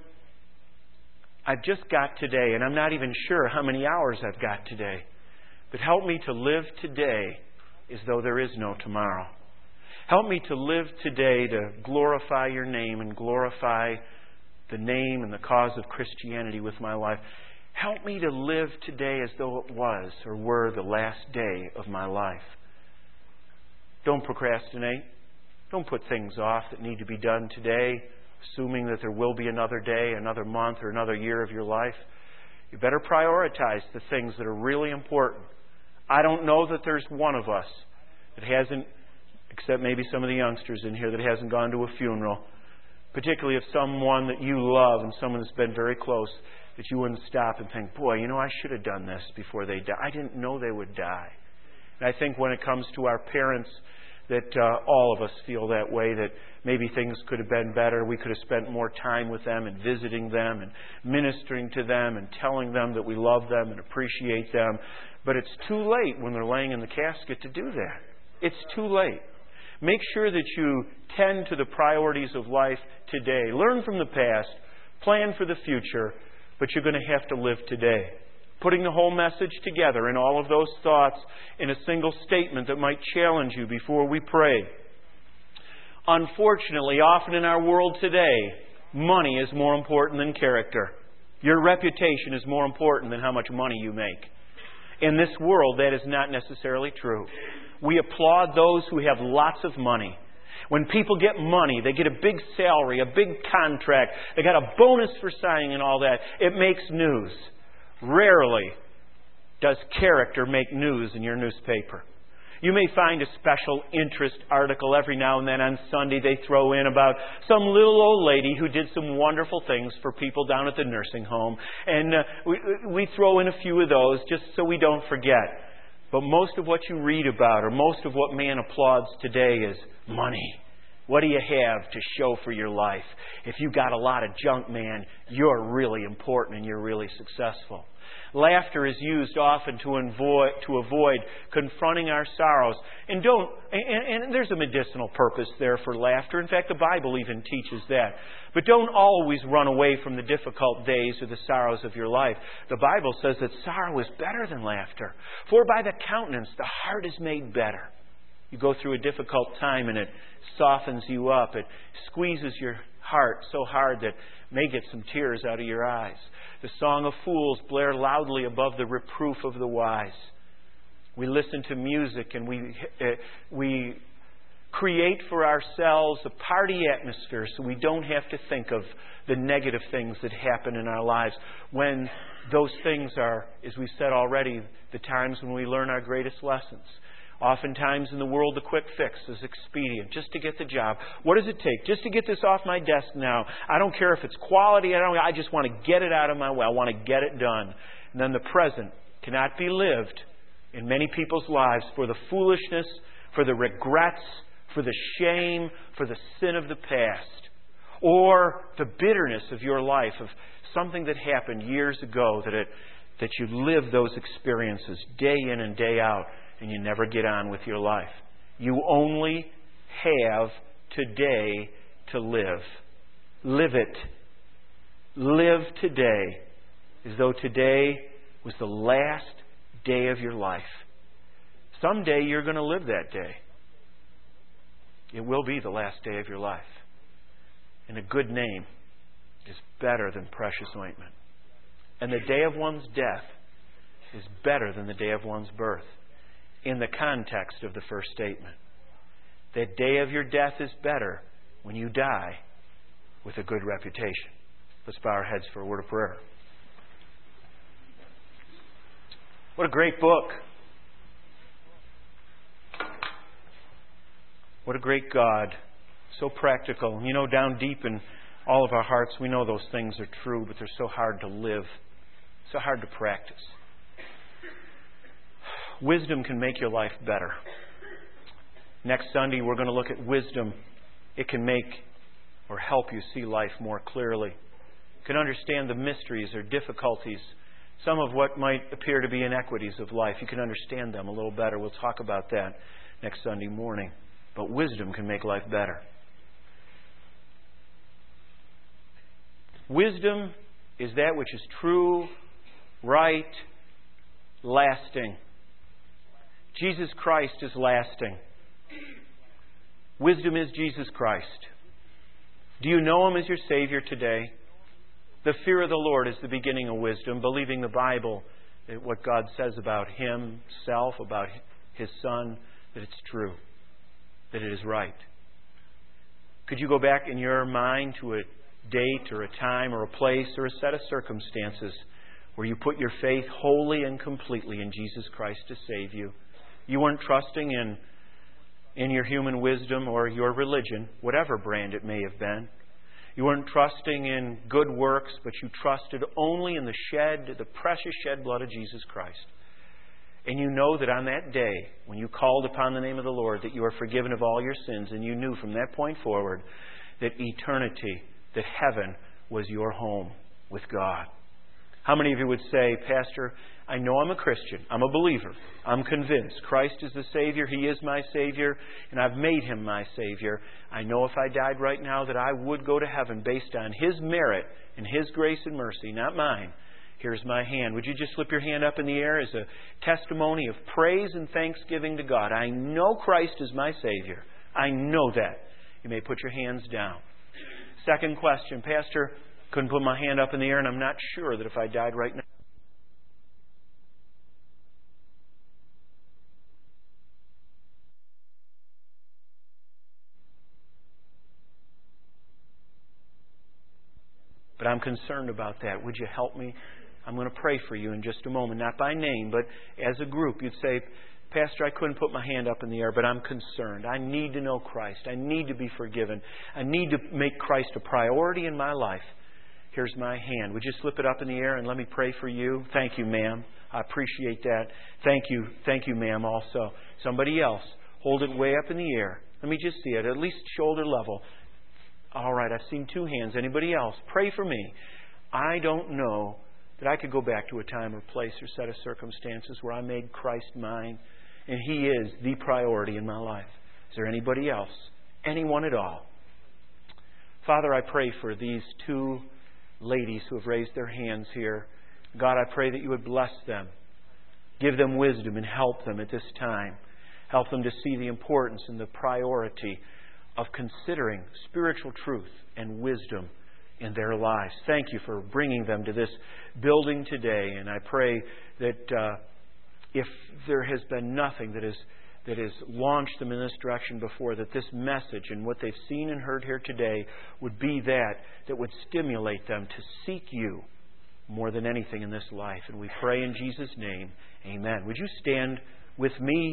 I've just got today, and I'm not even sure how many hours I've got today. But help me to live today as though there is no tomorrow. Help me to live today to glorify your name and glorify the name and the cause of Christianity with my life. Help me to live today as though it was or were the last day of my life. Don't procrastinate. Don't put things off that need to be done today, assuming that there will be another day, another month, or another year of your life. You better prioritize the things that are really important. I don't know that there's one of us that hasn't, except maybe some of the youngsters in here, that hasn't gone to a funeral, particularly of someone that you love and someone that's been very close, that you wouldn't stop and think, boy, I should have done this before they died. I didn't know they would die. And I think when it comes to our parents, that all of us feel that way, that maybe things could have been better. We could have spent more time with them and visiting them and ministering to them and telling them that we love them and appreciate them. But it's too late when they're laying in the casket to do that. It's too late. Make sure that you tend to the priorities of life today. Learn from the past. Plan for the future. But you're going to have to live today. Putting the whole message together and all of those thoughts in a single statement that might challenge you before we pray. Unfortunately, often in our world today, money is more important than character. Your reputation is more important than how much money you make. In this world, that is not necessarily true. We applaud those who have lots of money. When people get money, they get a big salary, a big contract, they got a bonus for signing and all that. It makes news. Rarely does character make news in your newspaper. You may find a special interest article every now and then on Sunday they throw in about some little old lady who did some wonderful things for people down at the nursing home. And we throw in a few of those just so we don't forget. But most of what you read about or most of what man applauds today is money. What do you have to show for your life? If you got a lot of junk, man, you're really important and you're really successful. Laughter is used often to avoid confronting our sorrows. And there's a medicinal purpose there for laughter. In fact, the Bible even teaches that. But don't always run away from the difficult days or the sorrows of your life. The Bible says that sorrow is better than laughter. For by the countenance the heart is made better. You go through a difficult time and it softens you up. It squeezes your heart so hard that it may get some tears out of your eyes. The song of fools blare loudly above the reproof of the wise. We listen to music and we create for ourselves a party atmosphere so we don't have to think of the negative things that happen in our lives, when those things are, as we said already, the times when we learn our greatest lessons. Oftentimes in the world, the quick fix is expedient, just to get the job. What does it take? Just to get this off my desk now. I don't care if it's quality. I just want to get it out of my way. I want to get it done. And then the present cannot be lived in many people's lives for the foolishness, for the regrets, for the shame, for the sin of the past, or the bitterness of your life, of something that happened years ago that you live those experiences day in and day out, and you never get on with your life. You only have today to live. Live it. Live today as though today was the last day of your life. Someday you're going to live that day. It will be the last day of your life. And a good name is better than precious ointment. And the day of one's death is better than the day of one's birth, in the context of the first statement. The day of your death is better when you die with a good reputation. Let's bow our heads for a word of prayer. What a great book. What a great God. So practical. You know, down deep in all of our hearts, we know those things are true, but they're so hard to live, so hard to practice. Wisdom can make your life better. Next Sunday, we're going to look at wisdom. It can make or help you see life more clearly. You can understand the mysteries or difficulties, some of what might appear to be inequities of life. You can understand them a little better. We'll talk about that next Sunday morning. But wisdom can make life better. Wisdom is that which is true, right, lasting. Jesus Christ is lasting. Wisdom is Jesus Christ. Do you know Him as your Savior today? The fear of the Lord is the beginning of wisdom, believing the Bible, that what God says about Himself, about His Son, that it's true, that it is right. Could you go back in your mind to a date or a time or a place or a set of circumstances where you put your faith wholly and completely in Jesus Christ to save you? You weren't trusting in your human wisdom or your religion, whatever brand it may have been. You weren't trusting in good works, but you trusted only in the precious shed blood of Jesus Christ. And you know that on that day, when you called upon the name of the Lord, that you are forgiven of all your sins, and you knew from that point forward that eternity, that heaven was your home with God. How many of you would say, Pastor, I know I'm a Christian. I'm a believer. I'm convinced Christ is the Savior. He is my Savior, and I've made Him my Savior. I know if I died right now that I would go to heaven based on His merit and His grace and mercy, not mine. Here's my hand. Would you just slip your hand up in the air as a testimony of praise and thanksgiving to God? I know Christ is my Savior. I know that. You may put your hands down. Second question, Pastor, couldn't put my hand up in the air, and I'm not sure that if I died right now. But I'm concerned about that. Would you help me? I'm going to pray for you in just a moment, not by name, but as a group. You'd say, Pastor, I couldn't put my hand up in the air, but I'm concerned. I need to know Christ. I need to be forgiven. I need to make Christ a priority in my life. Here's my hand. Would you slip it up in the air and let me pray for you? Thank you, ma'am. I appreciate that. Thank you. Thank you, ma'am, also. Somebody else. Hold it way up in the air. Let me just see it, at least shoulder level. All right, I've seen two hands. Anybody else? Pray for me. I don't know that I could go back to a time or place or set of circumstances where I made Christ mine, and He is the priority in my life. Is there anybody else? Anyone at all? Father, I pray for these two ladies who have raised their hands here. God, I pray that you would bless them. Give them wisdom and help them at this time. Help them to see the importance and the priority of considering spiritual truth and wisdom in their lives. Thank you for bringing them to this building today. And I pray that if there has been nothing that has launched them in this direction before, that this message and what they've seen and heard here today would be that would stimulate them to seek you more than anything in this life. And we pray in Jesus' name, amen. Would you stand with me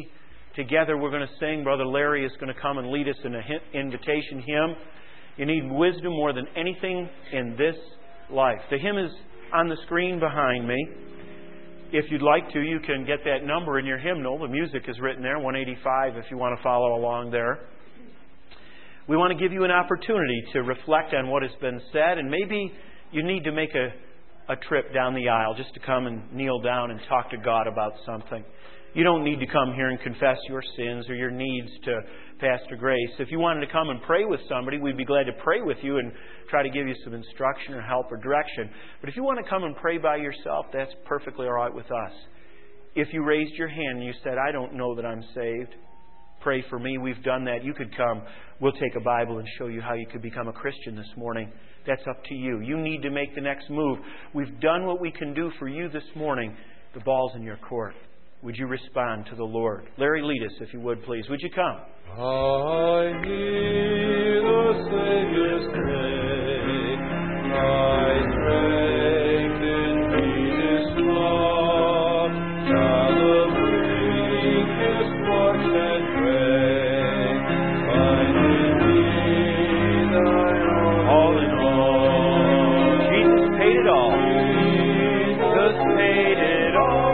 Together we're going to sing. Brother Larry is going to come and lead us in an invitation hymn. You need wisdom more than anything in this life. The hymn is on the screen behind me. If you'd like to, you can get that number in your hymnal. The music is written there, 185, if you want to follow along there. We want to give you an opportunity to reflect on what has been said, and maybe you need to make a trip down the aisle just to come and kneel down and talk to God about something. You don't need to come here and confess your sins or your needs to Pastor Grace. If you wanted to come and pray with somebody, we'd be glad to pray with you and try to give you some instruction or help or direction. But if you want to come and pray by yourself, that's perfectly all right with us. If you raised your hand and you said, I don't know that I'm saved, pray for me. We've done that. You could come. We'll take a Bible and show you how you could become a Christian this morning. That's up to you. You need to make the next move. We've done what we can do for you this morning. The ball's in your court. Would you respond to the Lord? Larry, lead us, if you would, please. Would you come? I hear the Savior's name. My strength in Jesus' love shall bring His force and grace. Finding me Thine all in all. Jesus paid it all. Jesus paid it all.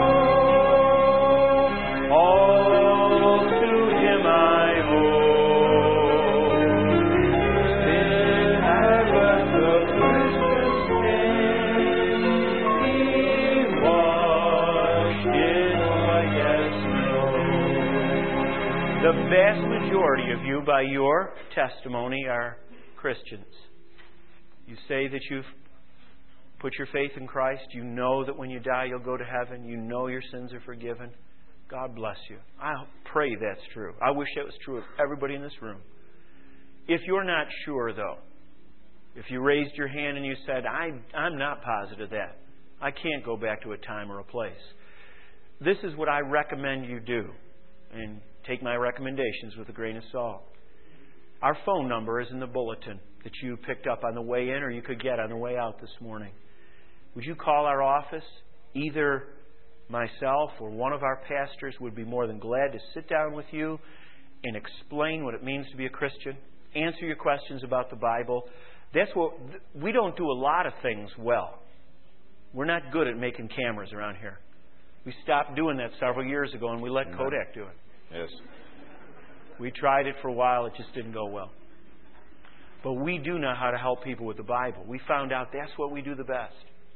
The vast majority of you, by your testimony, are Christians. You say that you've put your faith in Christ. You know that when you die, you'll go to heaven. You know your sins are forgiven. God bless you. I pray that's true. I wish that was true of everybody in this room. If you're not sure, though, if you raised your hand and you said, I'm not positive of that, I can't go back to a time or a place, this is what I recommend you do. And take my recommendations with a grain of salt. Our phone number is in the bulletin that you picked up on the way in or you could get on the way out this morning. Would you call our office? Either myself or one of our pastors would be more than glad to sit down with you and explain what it means to be a Christian, answer your questions about the Bible. That's what we don't do a lot of things well. We're not good at making cameras around here. We stopped doing that several years ago and we let Kodak do it. Yes. We tried it for a while. It just didn't go well. But we do know how to help people with the Bible. We found out that's what we do the best.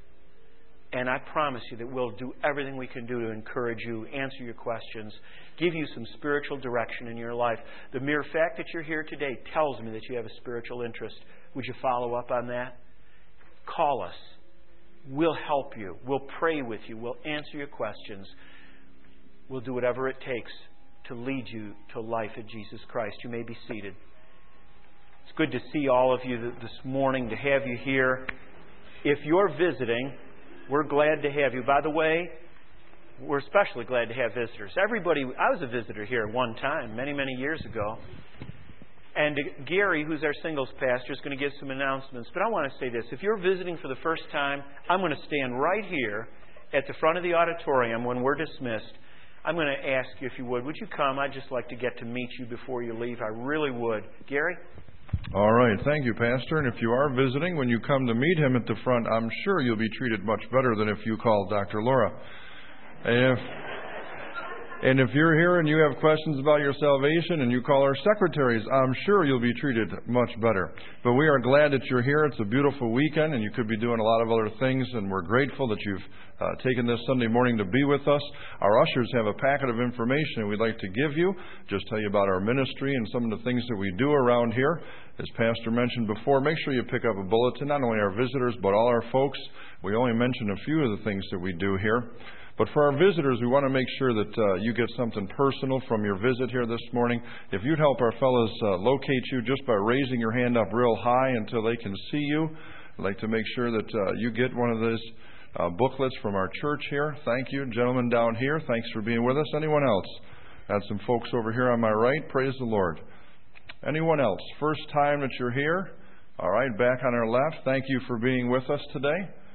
And I promise you that we'll do everything we can do to encourage you, answer your questions, give you some spiritual direction in your life. The mere fact that you're here today tells me that you have a spiritual interest. Would you follow up on that? Call us. We'll help you. We'll pray with you. We'll answer your questions. We'll do whatever it takes to lead you to life in Jesus Christ. You may be seated. It's good to see all of you this morning, to have you here. If you're visiting, we're glad to have you. By the way, we're especially glad to have visitors. I was a visitor here one time, many, many years ago. And Gary, who's our singles pastor, is going to give some announcements. But I want to say this. If you're visiting for the first time, I'm going to stand right here at the front of the auditorium when we're dismissed. I'm going to ask you, if you would you come? I'd just like to get to meet you before you leave. I really would. Gary? All right. Thank you, Pastor. And if you are visiting, when you come to meet him at the front, I'm sure you'll be treated much better than if you called Dr. Laura. And if you're here and you have questions about your salvation and you call our secretaries, I'm sure you'll be treated much better. But we are glad that you're here. It's a beautiful weekend and you could be doing a lot of other things, and we're grateful that you've taken this Sunday morning to be with us. Our ushers have a packet of information we'd like to give you, just tell you about our ministry and some of the things that we do around here. As Pastor mentioned before, make sure you pick up a bulletin, not only our visitors, but all our folks. We only mentioned a few of the things that we do here. But for our visitors, we want to make sure that you get something personal from your visit here this morning. If you'd help our fellows locate you just by raising your hand up real high until they can see you. I'd like to make sure that you get one of those booklets from our church here. Thank you. Gentlemen down here, thanks for being with us. Anyone else? Got some folks over here on my right. Praise the Lord. Anyone else? First time that you're here? All right, back on our left. Thank you for being with us today.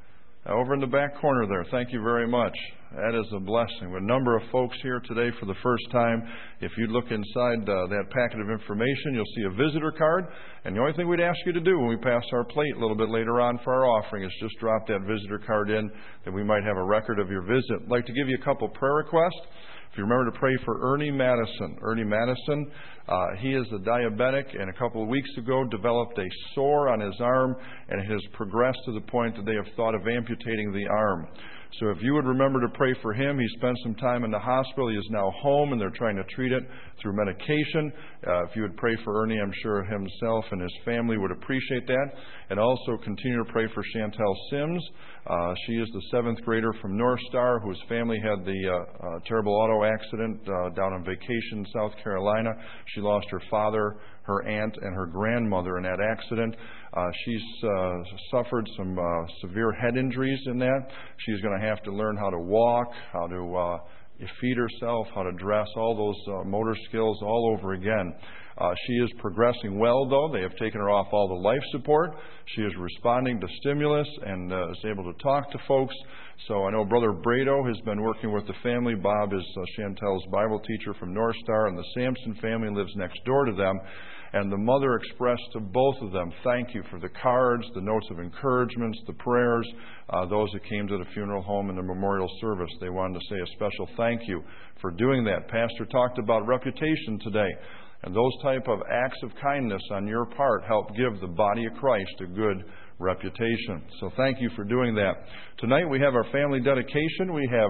over in the back corner there. Thank you very much. That is a blessing. A number of folks here today for the first time. If you look inside that packet of information, you'll see a visitor card. And the only thing we'd ask you to do when we pass our plate a little bit later on for our offering is just drop that visitor card in, that we might have a record of your visit. I'd like to give you a couple prayer requests. If you remember to pray for Ernie Madison. Ernie Madison, he is a diabetic, and a couple of weeks ago developed a sore on his arm, and it has progressed to the point that they have thought of amputating the arm. So if you would remember to pray for him, he spent some time in the hospital. He is now home, and they're trying to treat it through medication. If you would pray for Ernie, I'm sure himself and his family would appreciate that. And also continue to pray for Chantel Sims. She is the 7th grader from North Star whose family had the terrible auto accident down on vacation in South Carolina. She lost her father, her aunt, and her grandmother in that accident. She's suffered some severe head injuries in that. She's going to have to learn how to walk, how to feed herself, how to dress, all those motor skills all over again. She is progressing well, though. They have taken her off all the life support. She is responding to stimulus and is able to talk to folks. So I know Brother Brado has been working with the family. Bob is Chantel's Bible teacher from North Star, and the Sampson family lives next door to them. And the mother expressed to both of them thank you for the cards, the notes of encouragements, the prayers, those that came to the funeral home and the memorial service. They wanted to say a special thank you for doing that. Pastor talked about reputation today. And those type of acts of kindness on your part help give the body of Christ a good reputation. So thank you for doing that. Tonight we have our family dedication. We have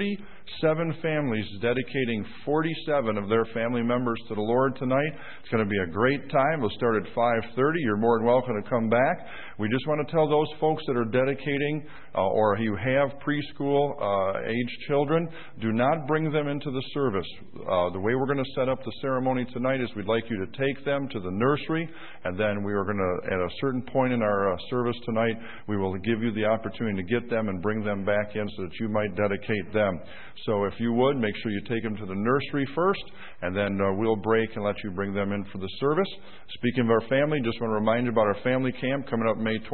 37 families dedicating 47 of their family members to the Lord tonight. It's going to be a great time. We'll start at 5:30. You're more than welcome to come back. We just want to tell those folks that are dedicating or you have preschool age children, do not bring them into the service. The way we're going to set up the ceremony tonight is we'd like you to take them to the nursery, and then we are going to, at a certain point in our service tonight, we will give you the opportunity to get them and bring them back in so that you might dedicate them. So if you would, make sure you take them to the nursery first, and then we'll break and let you bring them in for the service. Speaking of our family, just want to remind you about our family camp coming up May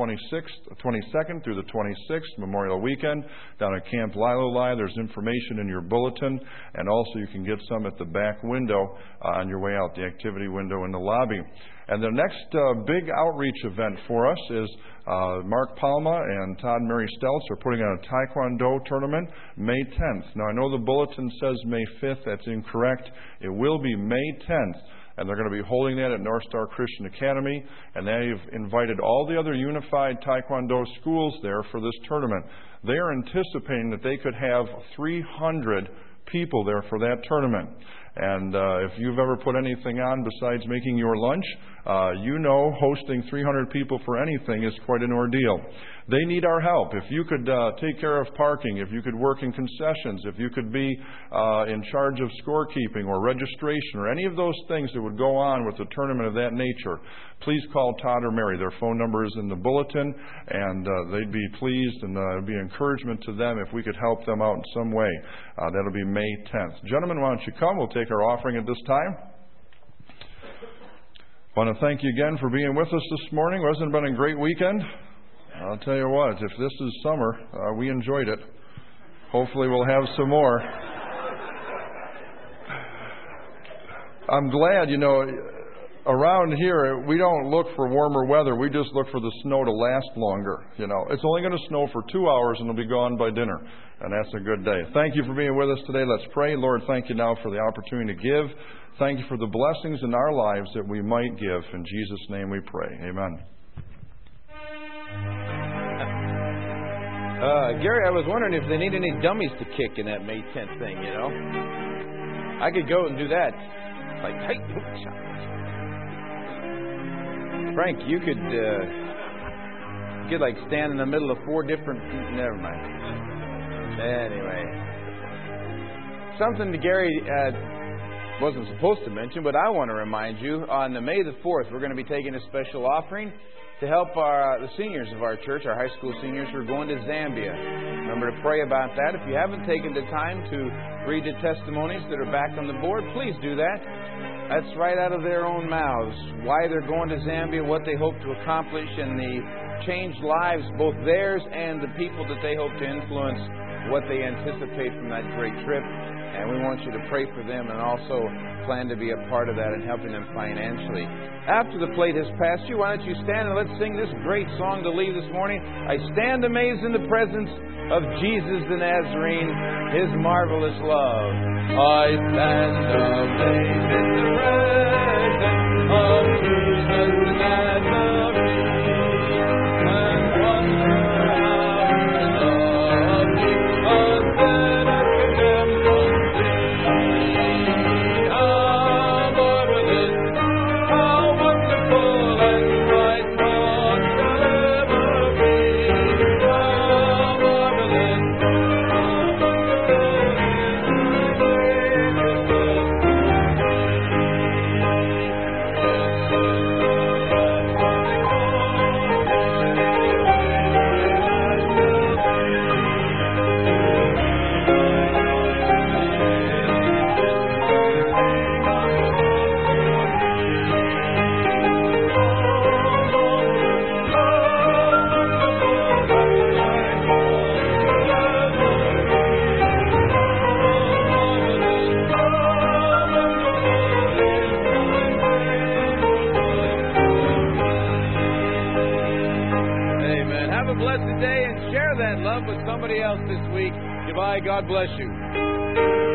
22nd through the 26th, Memorial Weekend, down at Camp Lilolai. There's information in your bulletin, and also you can get some at the back window on your way out, the activity window in the lobby. And the next big outreach event for us is Mark Palma and Todd Mary Stelz are putting on a Taekwondo tournament May 10th. Now, I know the bulletin says May 5th. That's incorrect. It will be May 10th. And they're going to be holding that at North Star Christian Academy. And they've invited all the other unified Taekwondo schools there for this tournament. They are anticipating that they could have 300 people there for that tournament. And if you've ever put anything on besides making your lunch, you know hosting 300 people for anything is quite an ordeal. They need our help. If you could take care of parking, if you could work in concessions, if you could be in charge of scorekeeping or registration or any of those things that would go on with a tournament of that nature, please call Todd or Mary. Their phone number is in the bulletin, and they'd be pleased, and it would be encouragement to them if we could help them out in some way. That'll be May 10th. Gentlemen, why don't you come? We'll take our offering at this time. I want to thank you again for being with us this morning. Wasn't it been a great weekend? I'll tell you what, if this is summer, we enjoyed it. Hopefully we'll have some more. I'm glad, around here, we don't look for warmer weather. We just look for the snow to last longer. It's only going to snow for 2 hours and it'll be gone by dinner. And that's a good day. Thank you for being with us today. Let's pray. Lord, thank you now for the opportunity to give. Thank you for the blessings in our lives that we might give. In Jesus' name we pray. Amen. Gary, I was wondering if they need any dummies to kick in that May 10th thing, I could go and do that. Like, hey, Frank, you could stand in the middle of 4 different... Never mind. Anyway. Something that Gary wasn't supposed to mention, but I want to remind you, on May the 4th, we're going to be taking a special offering to help the seniors of our church, our high school seniors who are going to Zambia. Remember to pray about that. If you haven't taken the time to read the testimonies that are back on the board, please do that. That's right out of their own mouths. Why they're going to Zambia, what they hope to accomplish, and the changed lives, both theirs and the people that they hope to influence, what they anticipate from that great trip. And we want you to pray for them and also plan to be a part of that and helping them financially. After the plate has passed you, why don't you stand and let's sing this great song to leave this morning. I stand amazed in the presence of Jesus the Nazarene, His marvelous love. I stand amazed in the presence of Jesus the Nazarene, and wonder how He loved me, a sinner condemned unto thee. How marvelous, how wonderful, and bright thought shall ever be. How marvelous, how wonderful Amen. Have a blessed day and share that love with somebody else this week. Goodbye. God bless you.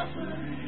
suffering.